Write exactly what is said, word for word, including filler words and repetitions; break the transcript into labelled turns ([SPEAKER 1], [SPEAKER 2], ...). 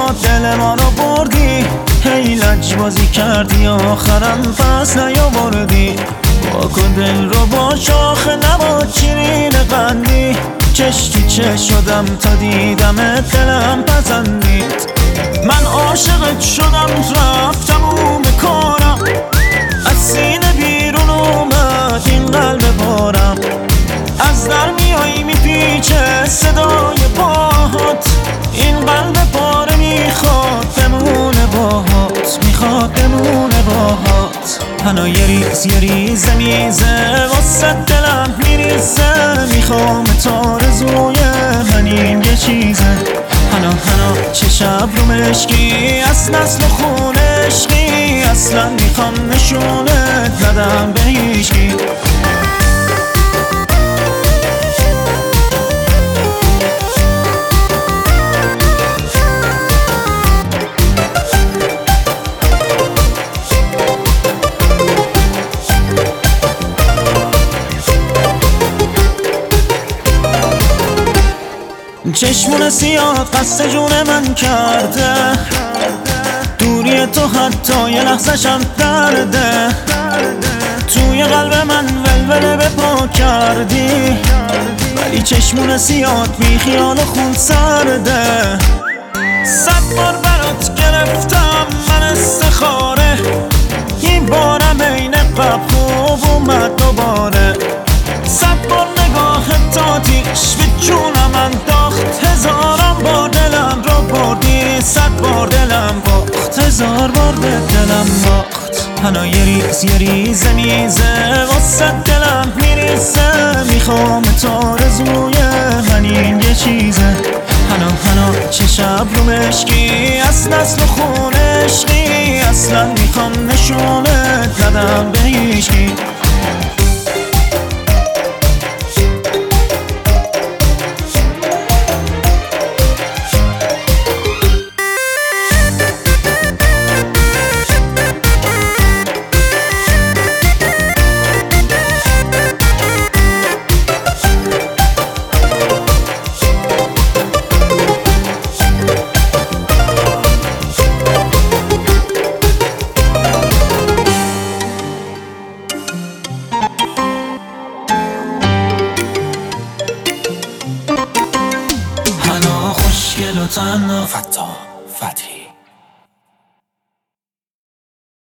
[SPEAKER 1] دل ما رو بردی، هی لج بازی کردی آخرم پس نیاوردی. واکن دل رو با شاخه نباد شیرین قندی، چشتی چه شدم تا دیدمت دلم پسندید. من عاشقت شدم رفتم اون کارم، از سینه بیرون اومد این قلب پارم. از در میای میپیچه صدای پاهات، این قلب پاره میخواد بمونه باهات، میخواد بمونه باهات. هنو یه ریز یه ریزه میزه واسه دلم میریزه، میخوام تارزوی من این یه چیزه. هنو هنو چه شب رو مشکی از نسل خون عشقی، اصلا میخوام نشونت ندم به هیچکی. چشمون سیاه قصد جون من کرده، دوری تو حتی یه لحظه‌شم درده. توی قلب من ولوله به پا کردی، ولی چشمون سیاه بی خیال خون سرده. صد بار برات گرفتم من استخاره، این بارم این قبل خوب اومد دوباره. صد بار نگاه تاتیش به جونم انداخت، هزارم بار دلم رو بردی، صد بار دلم باخت، هزار بار به دلم باخت. هنو یه ریز یه ریزه میزه واسه دلم میریزه، میخوام تارزوی من این یه چیزه. هنو هنو چه شب رو مشکی از نسل خون عشقی، اصلا میخوام نشونت ندم به هیچکی. خوشگل و تنها فتا فتحی